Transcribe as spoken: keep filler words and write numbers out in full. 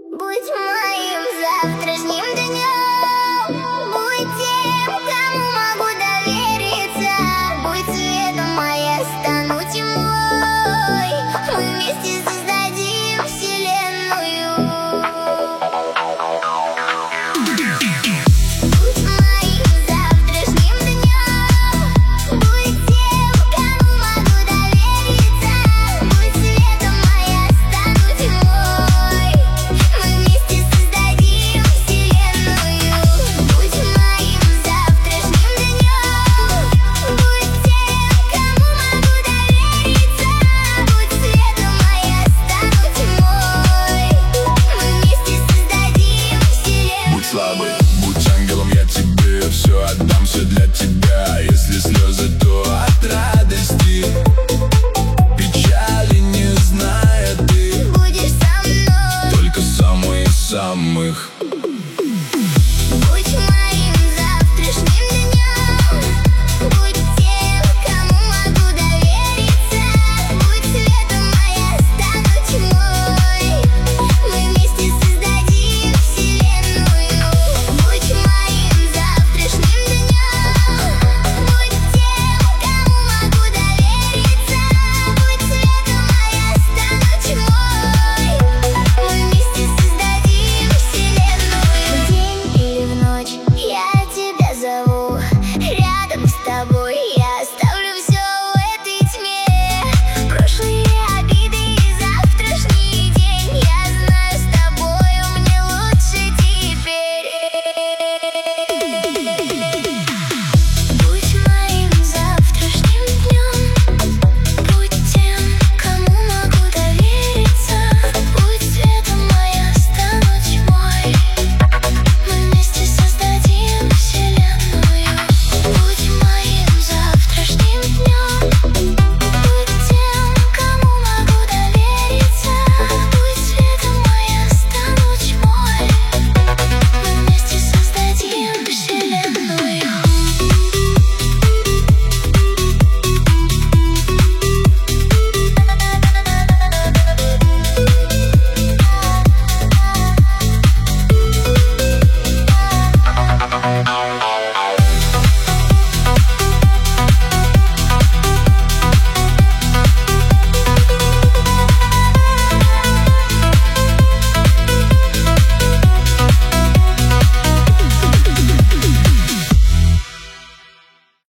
Будь моим завтрашним днем, будь тем, кому могу довериться. Будь светом, а я стану тьмой. Мы вместе создадим вселенную. Будь моим завтрашним днем, будь тем, кому могу довериться. Будь светом, а я стану тьмой. Мы вместе создадим вселенную. Будь моим завтрашним днем, будь тем, кому могу довериться. Будь светом, а я стану тьмой. Мы вместе создадим вселенную. Будь слабый, будь ангелом, я тебе все отдам, все для тебя. Если слезы, то от радости, печали не зная ты Будешь со мной. только самый из самых.